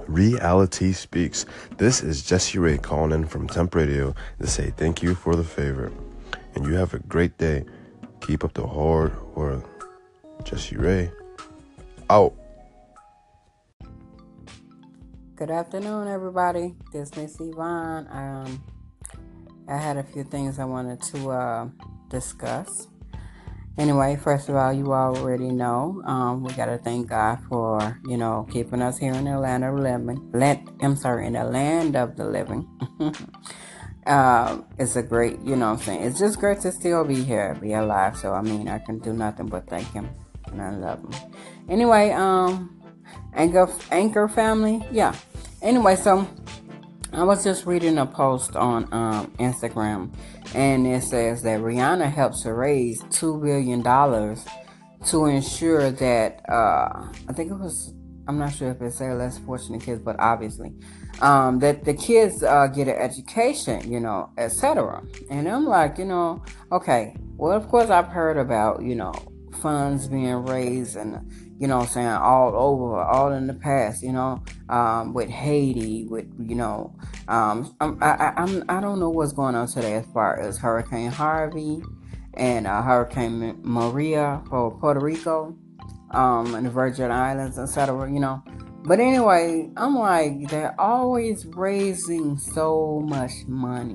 Reality Speaks. This is Jesse Ray calling in from Temp Radio to say thank you for the favor. And you have a great day. Keep up the hard work. Jesse Ray, out. Good afternoon, everybody. This is Miss Yvonne. I had a few things I wanted to discuss. Anyway, first of all, you already know we got to thank God for, keeping us here in the land of the living. In the land of the living. It's a great, it's just great to still be here, be alive. So, I can do nothing but thank Him, and I love Him. Anyway, Anchor family, yeah. Anyway, so I was just reading a post on Instagram, and it says that Rihanna helps to raise $2 billion to ensure that, I'm not sure if it said less fortunate kids, but obviously, that the kids get an education, etc. And I'm like, okay, well, of course I've heard about, funds being raised and, all over, all in the past, with Haiti, with, I don't know what's going on today as far as Hurricane Harvey and Hurricane Maria for Puerto Rico, and the Virgin Islands, etc., But anyway, I'm like, they're always raising so much money,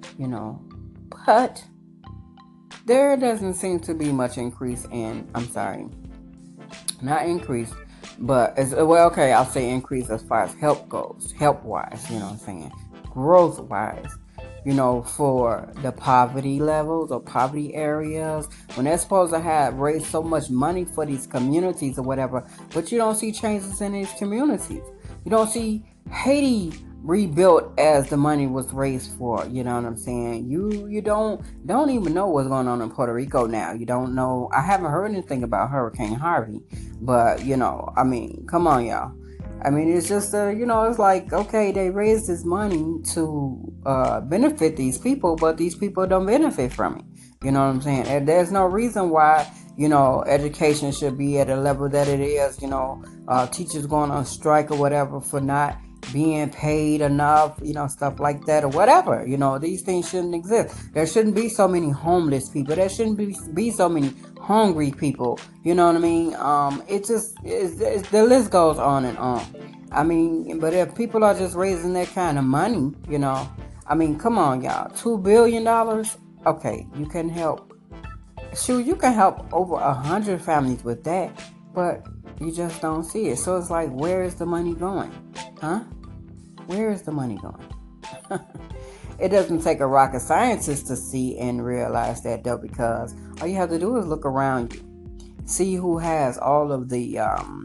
but there doesn't seem to be much increase in, not increase, but I'll say increase as far as help goes, help-wise, growth-wise, for the poverty levels or poverty areas, when they're supposed to have raised so much money for these communities or whatever, but you don't see changes in these communities. You don't see Haiti rebuilt as the money was raised for, you know what I'm saying? You don't even know what's going on in Puerto Rico now. You don't know. I haven't heard anything about Hurricane Harvey, but come on, y'all. It's just it's like, okay, they raised this money to benefit these people, but these people don't benefit from it. You know what I'm saying? And there's no reason why education should be at a level that it is. Teachers going on strike or whatever for not being paid enough, stuff like that or whatever. These things shouldn't exist. There shouldn't be so many homeless people. There shouldn't be so many hungry people. You know what I mean? The list goes on and on. But if people are just raising that kind of money, come on, y'all. $2 billion? Okay, you can help. Shoot, you can help over 100 families with that, but you just don't see it. So it's like, where is the money going? Huh? Where is the money going? It doesn't take a rocket scientist to see and realize that, though, because all you have to do is look around you. See who has all of the,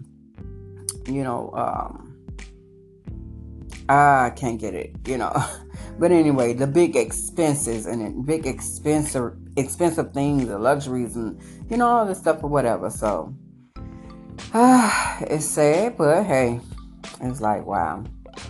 I can't get it, But anyway, the big expenses and big expensive things, the luxuries and, all this stuff or whatever. So, it's sad, but hey, it's like, wow.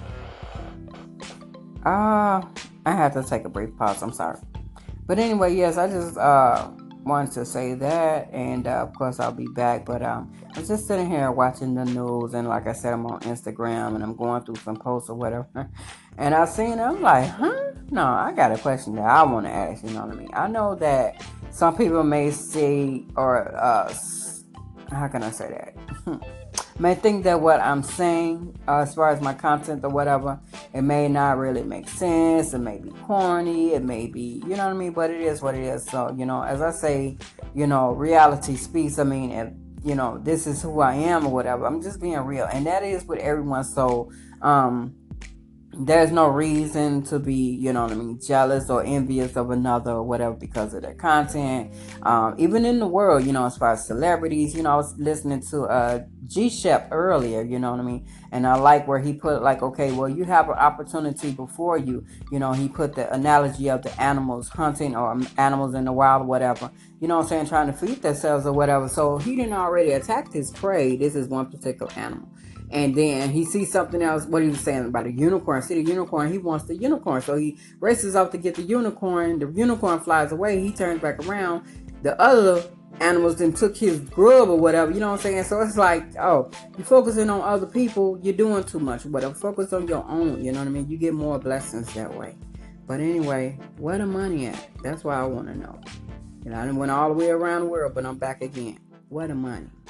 I had to take a brief pause. I'm sorry. But anyway, yes, I just wanted to say that, and of course I'll be back. But I'm just sitting here watching the news, and like I said, I'm on Instagram, and I'm going through some posts or whatever. And I seen it, I'm like, no, I got a question that I want to ask. You know what I mean? I know that some people may say, or how can I say that? May think that what I'm saying, as far as my content or whatever, it may not really make sense. It may be corny. It may be, you know what I mean? But it is what it is. So, as I say, reality speaks. If, this is who I am or whatever. I'm just being real. And that is with everyone. So, there's no reason to be, jealous or envious of another or whatever because of their content. Even in the world, as far as celebrities, I was listening to G-Shep earlier, and I like where he put like, okay, well, you have an opportunity before you, he put the analogy of the animals hunting or animals in the wild or whatever, trying to feed themselves or whatever. So he didn't already attack his prey. This is one particular animal. And then he sees something else, what he was saying about a unicorn. See the unicorn, he wants the unicorn. So he races off to get the unicorn. The unicorn flies away. He turns back around. The other animals then took his grub or whatever, you know what I'm saying? So it's like, oh, you're focusing on other people, you're doing too much, whatever. Focus on your own, you know what I mean? You get more blessings that way. But anyway, where the money at? That's what I want to know. You know, I done went all the way around the world, but I'm back again. Where the money?